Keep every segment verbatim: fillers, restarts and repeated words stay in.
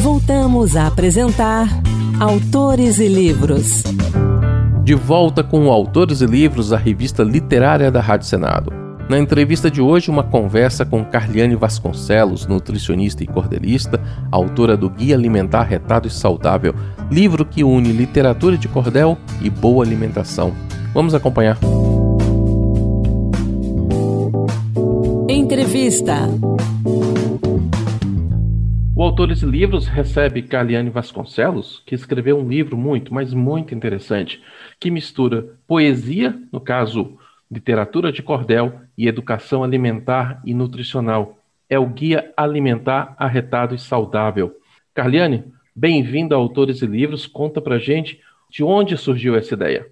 Voltamos a apresentar Autores e Livros. De volta com Autores e Livros, a revista literária da Rádio Senado. Na entrevista de hoje, uma conversa com Carliane Vasconcelos, nutricionista e cordelista, autora do Guia Alimentar Retado e Saudável, livro que une literatura de cordel e boa alimentação. Vamos acompanhar. Entrevista. O Autores e Livros recebe Carliane Vasconcelos, que escreveu um livro muito, mas muito interessante, que mistura poesia, no caso, literatura de cordel, e educação alimentar e nutricional. É o Guia Alimentar Arretado e Saudável. Carliane, bem-vinda a Autores e Livros. Conta pra gente de onde surgiu essa ideia.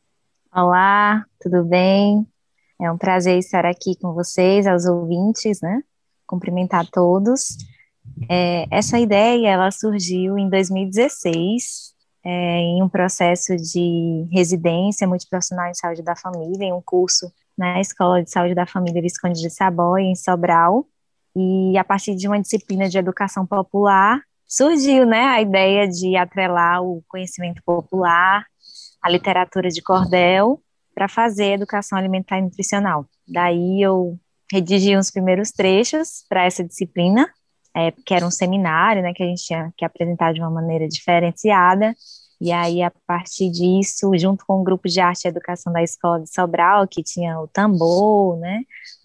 Olá, tudo bem? É um prazer estar aqui com vocês, aos ouvintes, né? Cumprimentar todos. É, essa ideia, ela surgiu em dois mil e dezesseis, é, em um processo de residência multiprofissional em saúde da família, em um curso na Escola de Saúde da Família Visconde de Saboia, em Sobral, e a partir de uma disciplina de educação popular, surgiu, né, a ideia de atrelar o conhecimento popular, a literatura de cordel, para fazer educação alimentar e nutricional. Daí eu redigi os primeiros trechos para essa disciplina, É, que era um seminário, né, que a gente tinha que apresentar de uma maneira diferenciada, e aí, a partir disso, junto com o grupo de arte e educação da Escola de Sobral, que tinha o tambor, né,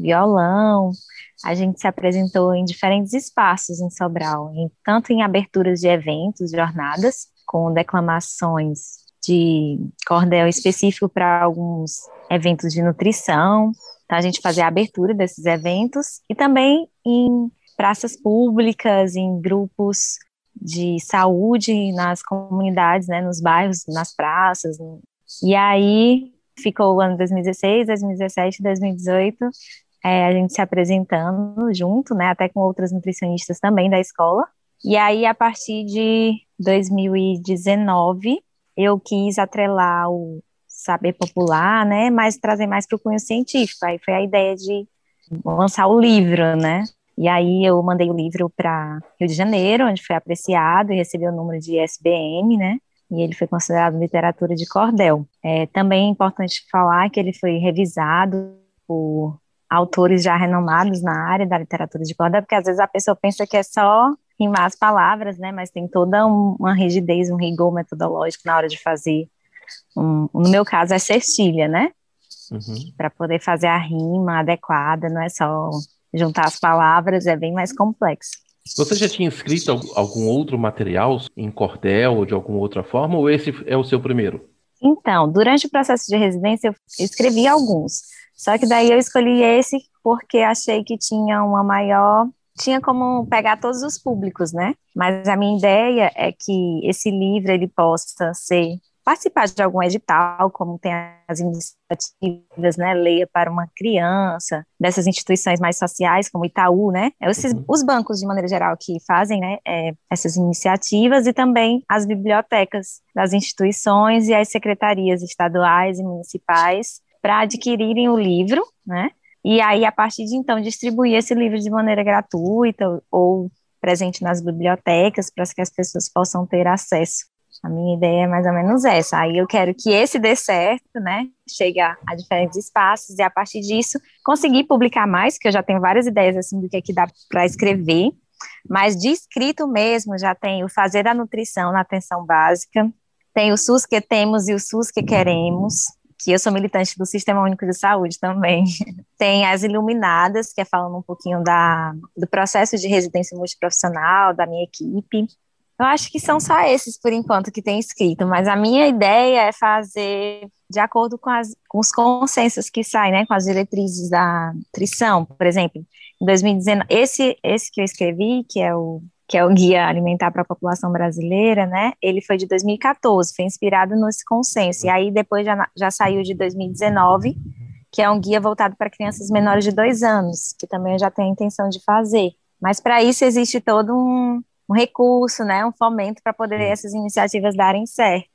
violão, a gente se apresentou em diferentes espaços em Sobral, em, tanto em aberturas de eventos, jornadas, com declamações de cordel específico para alguns eventos de nutrição, então a gente fazia a abertura desses eventos, e também em praças públicas, em grupos de saúde, nas comunidades, né, nos bairros, nas praças. E aí ficou o ano dois mil e dezesseis, dois mil e dezessete, dois mil e dezoito, é, a gente se apresentando junto, né, até com outras nutricionistas também da escola. E aí, a partir de dois mil e dezenove, eu quis atrelar o saber popular, né, mas trazer mais para o cunho científico. Aí foi a ideia de lançar o livro, né. E aí eu mandei o livro para Rio de Janeiro, onde foi apreciado e recebeu o número de I S B N, né? E ele foi considerado literatura de cordel. É também é importante falar que ele foi revisado por autores já renomados na área da literatura de cordel, porque às vezes a pessoa pensa que é só rimar as palavras, né? Mas tem toda uma rigidez, um rigor metodológico na hora de fazer. Um, no meu caso é cestilha, né? Uhum. Para poder fazer a rima adequada, não é só juntar as palavras, é bem mais complexo. Você já tinha escrito algum outro material em cordel ou de alguma outra forma, ou esse é o seu primeiro? Então, durante o processo de residência eu escrevi alguns, só que daí eu escolhi esse porque achei que tinha uma maior, tinha como pegar todos os públicos, né? Mas a minha ideia é que esse livro ele possa ser participar de algum edital, como tem as iniciativas, né, Leia para uma Criança, dessas instituições mais sociais, como Itaú, né, esses, uhum. Os bancos, de maneira geral, que fazem, né, é, essas iniciativas, e também as bibliotecas das instituições e as secretarias estaduais e municipais, para adquirirem o livro, né, e aí, a partir de então, distribuir esse livro de maneira gratuita ou presente nas bibliotecas, para que as pessoas possam ter acesso. A minha ideia é mais ou menos essa. Aí eu quero que esse dê certo, né? Chegue a, a diferentes espaços e, a partir disso, conseguir publicar mais, que eu já tenho várias ideias, assim, do que é que dá para escrever. Mas de escrito mesmo, já tenho Fazer a Nutrição na Atenção Básica, tem o SUS que temos e o SUS que queremos, que eu sou militante do Sistema Único de Saúde também. Tem As Iluminadas, que é falando um pouquinho da, do processo de residência multiprofissional, da minha equipe. Eu acho que são só esses, por enquanto, que tem escrito, mas a minha ideia é fazer de acordo com, as, com os consensos que saem, né, com as diretrizes da nutrição. Por exemplo, em dois mil e dezenove, esse, esse que eu escrevi, que é o, que é o Guia Alimentar para a População Brasileira, né, ele foi de dois mil e catorze, foi inspirado nesse consenso, e aí depois já, já saiu de dois mil e dezenove, que é um guia voltado para crianças menores de dois anos, que também eu já tenho a intenção de fazer. Mas para isso existe todo um um recurso, né, um fomento para poder essas iniciativas darem certo.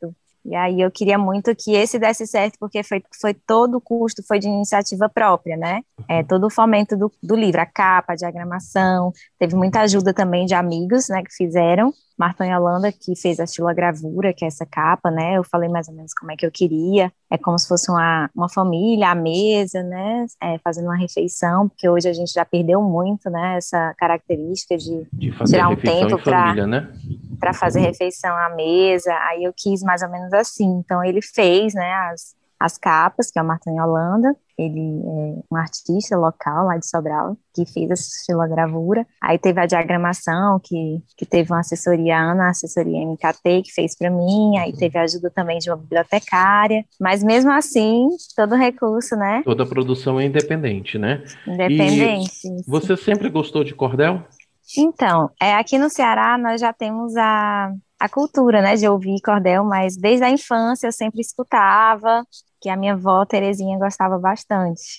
E aí eu queria muito que esse desse certo, porque foi, foi todo o custo, foi de iniciativa própria, né? É, todo o fomento do, do livro, a capa, a diagramação, teve muita ajuda também de amigos, né, que fizeram. Marta e Holanda, que fez a estilogravura, que é essa capa, né? Eu falei mais ou menos como é que eu queria. É como se fosse uma, uma família, a mesa, né? É, fazendo uma refeição, porque hoje a gente já perdeu muito, né? Essa característica de, De fazer tirar um refeição tempo em família, né? para fazer refeição à mesa. Aí eu quis mais ou menos assim. Então ele fez, né? As, as capas, que é o Marta e Holanda. Ele é um artista local lá de Sobral, que fez essa estilogravura. Aí teve a diagramação, que, que teve uma assessoria, a Ana, a assessoria M K T, que fez para mim. Aí teve a ajuda também de uma bibliotecária. Mas mesmo assim, todo recurso, né? Toda a produção é independente, né? Independente. E você sempre gostou de cordel? Então, é, aqui no Ceará nós já temos a, a cultura, né, de ouvir cordel, mas desde a infância eu sempre escutava, que a minha avó Terezinha gostava bastante,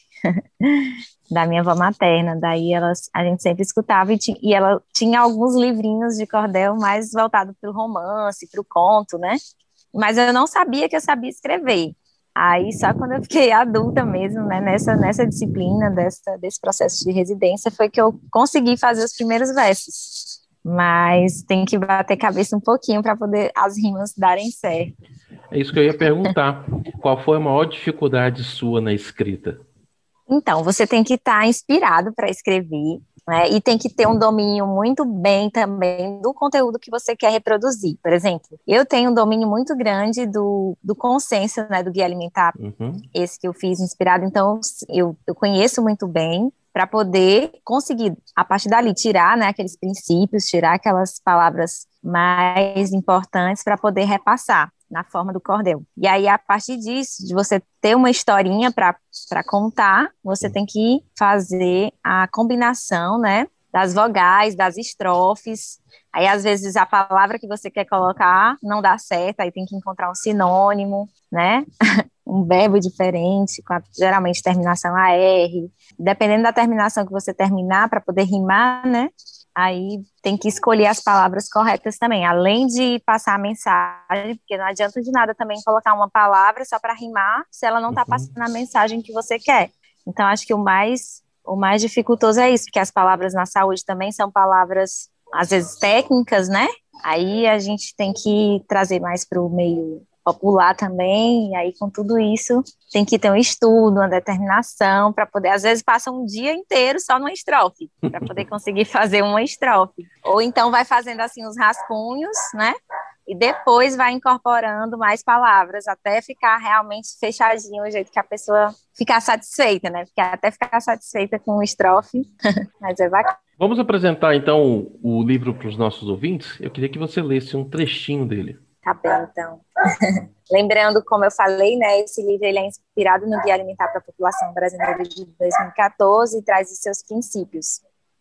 da minha avó materna, daí elas, a gente sempre escutava e, ti, e ela tinha alguns livrinhos de cordel mais voltado para o romance, para o conto, né, mas eu não sabia que eu sabia escrever. Aí, só quando eu fiquei adulta mesmo, né, nessa, nessa disciplina, dessa, desse processo de residência, foi que eu consegui fazer os primeiros versos. Mas tem que bater cabeça um pouquinho para poder as rimas darem certo. É isso que eu ia perguntar. Qual foi a maior dificuldade sua na escrita? Então, você tem que estar inspirado para escrever, né? E tem que ter um domínio muito bem também do conteúdo que você quer reproduzir. Por exemplo, eu tenho um domínio muito grande do, do consenso, né, do Guia Alimentar, uhum. Esse que eu fiz inspirado, então eu, eu conheço muito bem para poder conseguir, a partir dali, tirar, né, aqueles princípios, tirar aquelas palavras mais importantes para poder repassar na forma do cordel. E aí, a partir disso, de você ter uma historinha para contar, você tem que fazer a combinação, né, das vogais, das estrofes. Aí, às vezes, a palavra que você quer colocar não dá certo, aí tem que encontrar um sinônimo, né, um verbo diferente, com a, geralmente terminação A R. Dependendo da terminação que você terminar, para poder rimar, né, aí tem que escolher as palavras corretas também, além de passar a mensagem, porque não adianta de nada também colocar uma palavra só para rimar, se ela não está uhum. passando a mensagem que você quer. Então, acho que o mais, o mais dificultoso é isso, porque as palavras na saúde também são palavras, às vezes, técnicas, né? Aí a gente tem que trazer mais para o meio popular também, e aí com tudo isso tem que ter um estudo, uma determinação para poder, às vezes passa um dia inteiro só numa estrofe, para poder conseguir fazer uma estrofe, ou então vai fazendo assim os rascunhos, né, e depois vai incorporando mais palavras, até ficar realmente fechadinho, o jeito que a pessoa ficar satisfeita, né, porque até ficar satisfeita com uma estrofe, mas é bacana. Vamos apresentar então o livro para os nossos ouvintes. Eu queria que você lesse um trechinho dele. Tá bem, então. Lembrando, como eu falei, né, esse livro ele é inspirado no Guia Alimentar para a População Brasileira de dois mil e quatorze e traz os seus princípios.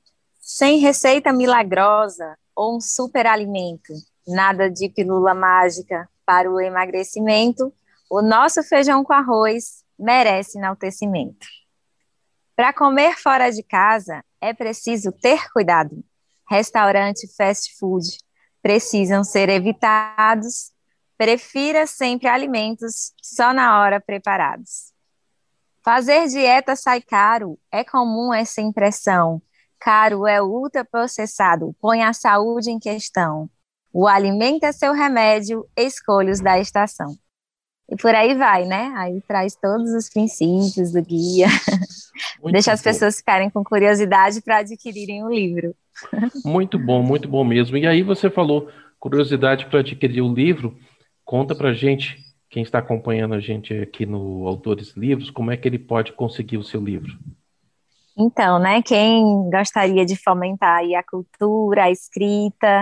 Sem receita milagrosa ou um superalimento, nada de pílula mágica para o emagrecimento, o nosso feijão com arroz merece enaltecimento. Para comer fora de casa, é preciso ter cuidado. Restaurante, fast food precisam ser evitados. Prefira sempre alimentos só na hora preparados. Fazer dieta sai caro, é comum essa impressão. Caro é o ultraprocessado, põe a saúde em questão. O alimento é seu remédio, escolha-os da estação. E por aí vai, né? Aí traz todos os princípios do guia. Muito Deixa as bom. Pessoas ficarem com curiosidade para adquirirem o livro. Muito bom, muito bom mesmo. E aí você falou curiosidade para adquirir o livro. Conta pra gente, quem está acompanhando a gente aqui no Autores Livros, como é que ele pode conseguir o seu livro? Então, né, quem gostaria de fomentar aí a cultura, a escrita,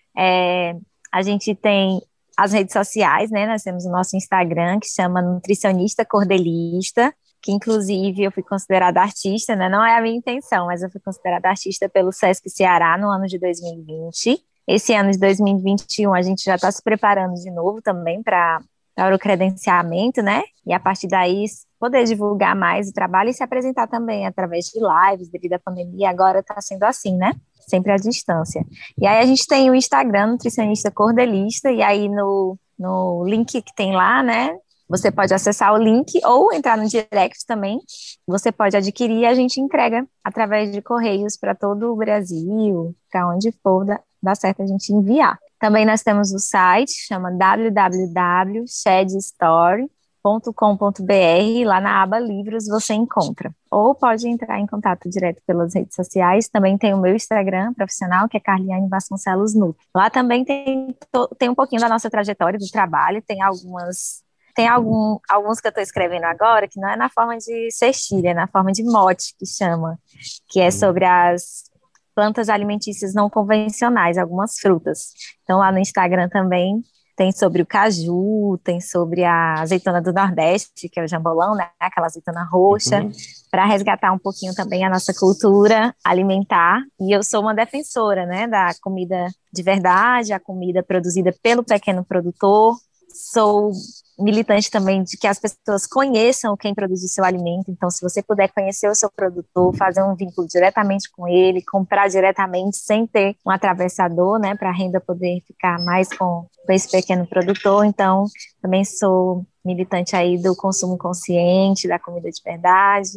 é, a gente tem as redes sociais, né, nós temos o nosso Instagram, que chama Nutricionista Cordelista, que inclusive eu fui considerada artista, né, não é a minha intenção, mas eu fui considerada artista pelo Sesc Ceará no ano de dois mil e vinte. Esse ano de dois mil e vinte e um a gente já está se preparando de novo também para o credenciamento, né? E a partir daí poder divulgar mais o trabalho e se apresentar também através de lives devido à pandemia. Agora está sendo assim, né? Sempre à distância. E aí a gente tem o Instagram, Nutricionista Cordelista, e aí no, no link que tem lá, né? Você pode acessar o link ou entrar no direct também. Você pode adquirir e a gente entrega através de correios para todo o Brasil, para onde for, dá, dá certo a gente enviar. Também nós temos o site, chama w w w ponto shed store ponto com ponto b r, lá na aba livros você encontra. Ou pode entrar em contato direto pelas redes sociais. Também tem o meu Instagram profissional, que é Carliane Vasconcelos Nutri. Lá também tem, tem um pouquinho da nossa trajetória do trabalho, tem algumas... Tem algum, alguns que eu estou escrevendo agora, que não é na forma de cestilha, é na forma de mote, que chama, que é sobre as plantas alimentícias não convencionais, algumas frutas. Então, lá no Instagram também tem sobre o caju, tem sobre a azeitona do Nordeste, que é o jambolão, né? Aquela azeitona roxa, uhum. para resgatar um pouquinho também a nossa cultura alimentar. E eu sou uma defensora, né, da comida de verdade, a comida produzida pelo pequeno produtor. Sou militante também de que as pessoas conheçam quem produz o seu alimento. Então, se você puder conhecer o seu produtor, fazer um vínculo diretamente com ele, comprar diretamente sem ter um atravessador, né, para a renda poder ficar mais com, com esse pequeno produtor. Então, também sou militante aí do consumo consciente, da comida de verdade.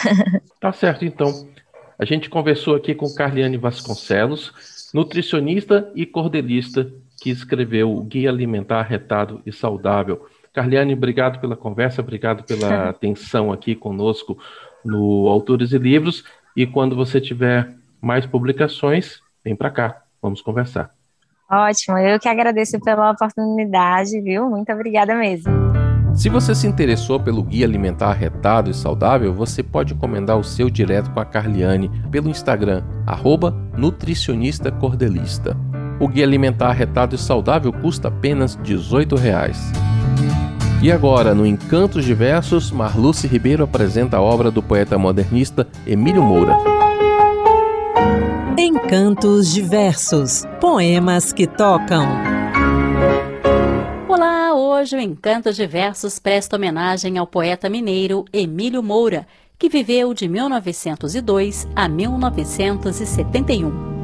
Tá certo, então. A gente conversou aqui com Carliane Vasconcelos, nutricionista e cordelista, que escreveu o Guia Alimentar Retado e Saudável. Carliane, obrigado pela conversa, obrigado pela atenção aqui conosco no Autores e Livros. E quando você tiver mais publicações, vem para cá, vamos conversar. Ótimo, eu que agradeço pela oportunidade, viu? Muito obrigada mesmo. Se você se interessou pelo Guia Alimentar Retado e Saudável, você pode encomendar o seu direto com a Carliane pelo Instagram, arroba nutricionista cordelista. O Guia Alimentar Retado e Saudável custa apenas dezoito reais. E agora, no Encantos Diversos, Marluce Ribeiro apresenta a obra do poeta modernista Emílio Moura. Encantos Diversos, poemas que tocam. Olá, hoje o Encantos Diversos presta homenagem ao poeta mineiro Emílio Moura, que viveu de mil novecentos e dois a mil novecentos e setenta e um.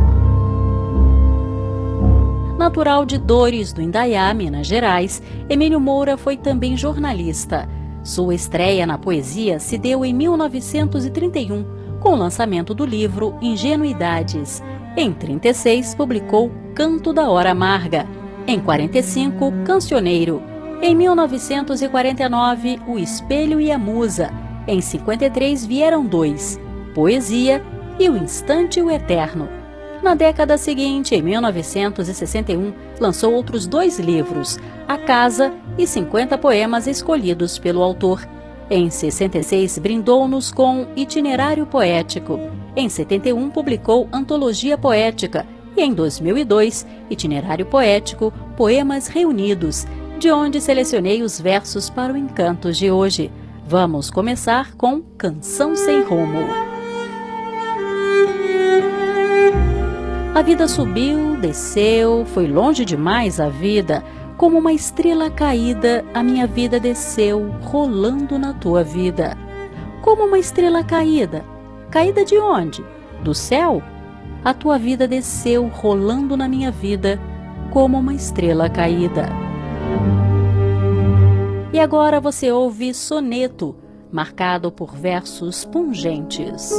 Natural de Dores do Indaiá, Minas Gerais, Emílio Moura foi também jornalista. Sua estreia na poesia se deu em mil novecentos e trinta e um, com o lançamento do livro Ingenuidades. Em trinta e seis, publicou Canto da Hora Amarga. Em quarenta e cinco, Cancioneiro. Em mil novecentos e quarenta e nove, O Espelho e a Musa. Em cinquenta e três, vieram dois, Poesia e O Instante e o Eterno. Na década seguinte, em mil novecentos e sessenta e um, lançou outros dois livros, A Casa e cinquenta poemas escolhidos pelo autor. Em sessenta e seis, brindou-nos com Itinerário Poético. Em setenta e um, publicou Antologia Poética. E em dois mil e dois, Itinerário Poético, Poemas Reunidos, de onde selecionei os versos para o Encantos de hoje. Vamos começar com Canção Sem Rumo. A vida subiu, desceu, foi longe demais a vida. Como uma estrela caída, a minha vida desceu, rolando na tua vida. Como uma estrela caída. Caída de onde? Do céu? A tua vida desceu, rolando na minha vida, como uma estrela caída. E agora você ouve Soneto, marcado por versos pungentes.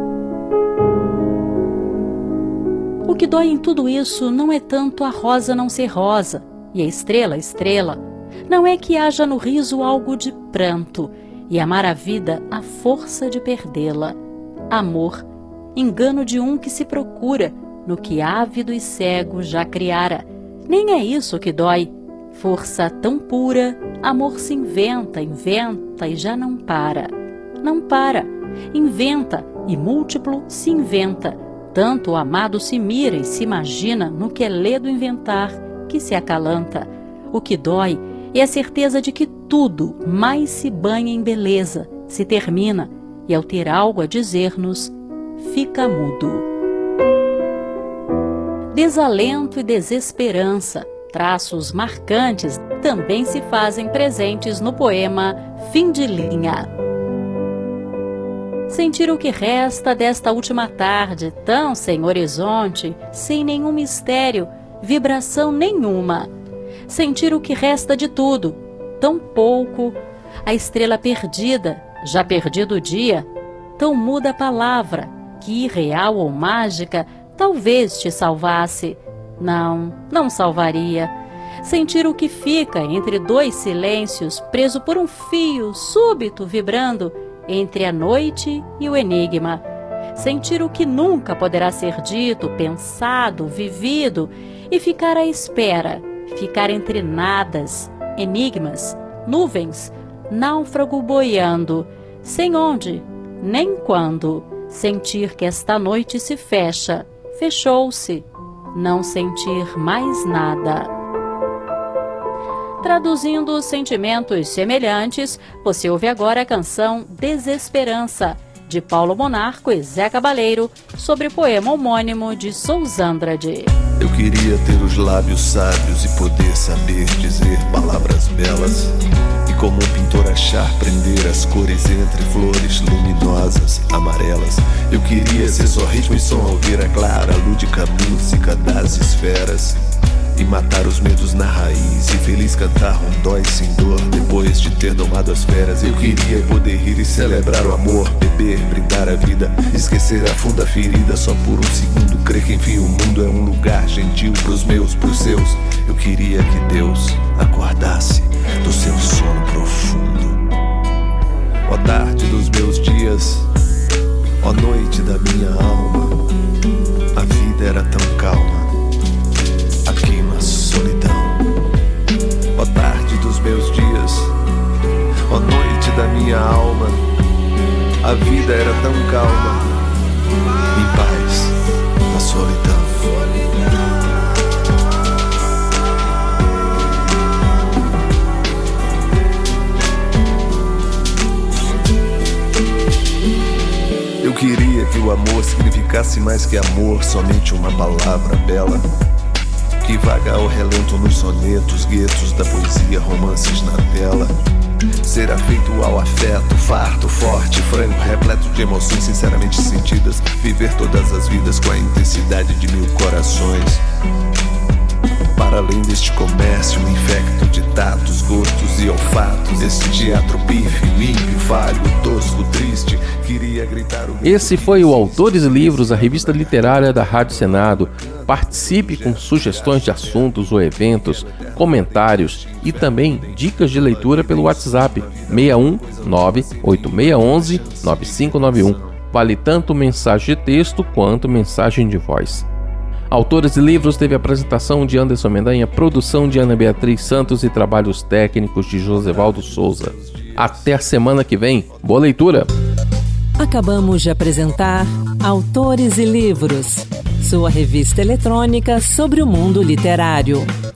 O que dói em tudo isso não é tanto a rosa não ser rosa, e a estrela, estrela. Não é que haja no riso algo de pranto, e amar a vida a força de perdê-la. Amor, engano de um que se procura, no que ávido e cego já criara. Nem é isso que dói. Força tão pura, amor se inventa, inventa e já não para. Não para, inventa e múltiplo se inventa. Tanto o amado se mira e se imagina no que é ledo inventar, que se acalanta. O que dói é a certeza de que tudo mais se banha em beleza, se termina, e ao ter algo a dizer-nos, fica mudo. Desalento e desesperança, traços marcantes, também se fazem presentes no poema Fim de Linha. Sentir o que resta desta última tarde, tão sem horizonte, sem nenhum mistério, vibração nenhuma. sentir o que resta de tudo, tão pouco, a estrela perdida, já perdido o dia, tão muda a palavra, que irreal ou mágica, talvez te salvasse. Não, não salvaria. Sentir o que fica entre dois silêncios, preso por um fio súbito vibrando entre a noite e o enigma. Sentir o que nunca poderá ser dito, pensado, vivido, e ficar à espera, ficar entre nadas, enigmas, nuvens, náufrago boiando, sem onde, nem quando, sentir que esta noite se fecha, fechou-se, não sentir mais nada. Traduzindo sentimentos semelhantes, você ouve agora a canção Desesperança, de Paulo Monarco e Zé Cabaleiro, sobre o poema homônimo de Souza Andrade. Eu queria ter os lábios sábios e poder saber dizer palavras belas, e como um pintor achar prender as cores entre flores luminosas, amarelas. Eu queria ser só ritmo e som, ouvir a clara, lúdica música das esferas, e matar os medos na raiz, e feliz cantar rondóis sem dor, depois de ter domado as feras. Eu queria poder rir e celebrar o amor, beber, brindar a vida, esquecer a funda ferida só por um segundo, crer que enfim o mundo é um lugar gentil pros meus, pros seus. Eu queria que Deus acordasse do seu sono profundo. Ó tarde dos meus dias, ó noite da minha alma, a vida era tão calma aqui na solidão. Ó tarde dos meus dias, ó noite da minha alma, a vida era tão calma, em paz, na solidão. Eu queria que o amor significasse mais que amor, somente uma palavra bela, que vaga ao relento nos sonetos, guetos da poesia, romances na tela. Ser afeito ao afeto, farto, forte, franco, repleto de emoções sinceramente sentidas. Viver todas as vidas com a intensidade de mil corações. Para além deste comércio infecto de tatos, gostos e olfatos, este teatro pífio, ímpio, falho, tosco, triste, queria gritar o... Esse foi o Autores e Livros, a revista literária da Rádio Senado. Participe com sugestões de assuntos ou eventos, comentários e também dicas de leitura pelo WhatsApp seis um nove oito seis um um nove cinco nove um. Vale tanto mensagem de texto quanto mensagem de voz. Autores e Livros teve a apresentação de Anderson Mendanha, produção de Ana Beatriz Santos e trabalhos técnicos de Josevaldo Souza. Até a semana que vem. Boa leitura! Acabamos de apresentar Autores e Livros, sua revista eletrônica sobre o mundo literário.